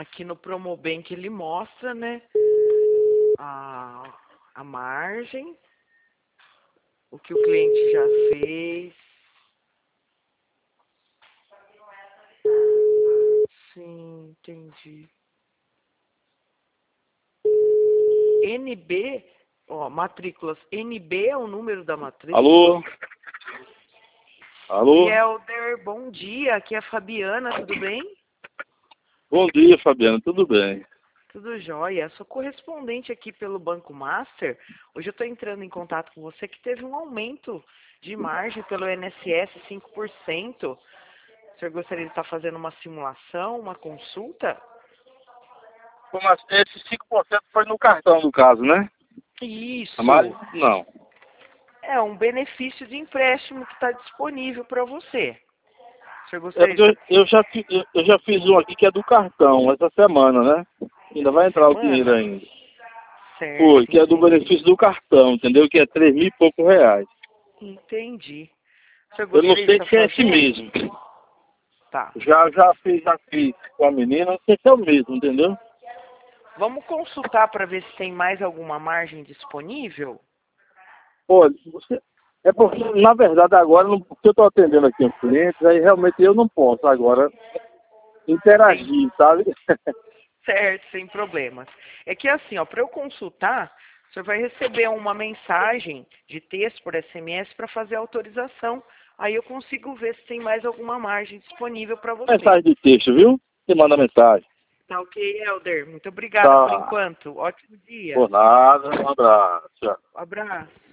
Aqui no Promobank ele mostra, né, a margem, o que o cliente já fez. Sim, entendi. NB, ó, matrículas. NB é o número da matrícula. Alô? Alô? Helder, bom dia. Aqui é a Fabiana, tudo bem? Bom dia, Fabiana. Tudo bem? Tudo jóia. Sou correspondente aqui pelo Banco Master. Hoje eu estou entrando em contato com você que teve um aumento de margem pelo INSS 5%. O senhor gostaria de estar fazendo uma simulação, uma consulta? Mas esse 5% foi no cartão, no caso, né? Isso. Mas não. É um benefício de empréstimo que está disponível para você. O senhor É gostaria porque de... eu já fiz um aqui que é do cartão, essa semana, né? Ainda vai entrar o dinheiro semana? ainda. Certo, Foi, que é do entendi. benefício do cartão, entendeu? Que é 3.000 e poucos reais. Entendi. O senhor Eu não gostaria de sei estar se é esse fazendo? mesmo. Tá. Já fiz com a menina, não sei se é o mesmo, entendeu? Vamos consultar para ver se tem mais alguma margem disponível? Olha, é porque, na verdade, agora, porque eu estou atendendo aqui os clientes, aí realmente eu não posso agora interagir, sabe? Certo, sem problemas. É que assim, ó, para eu consultar, o senhor vai receber uma mensagem de texto por SMS para fazer a autorização. Aí eu consigo ver se tem mais alguma margem disponível para você. Mensagem de texto, viu? Você manda mensagem. Tá ok, Helder? Muito obrigada por Tá. enquanto. Ótimo dia. Por nada, um abraço. Tchau. Abraço.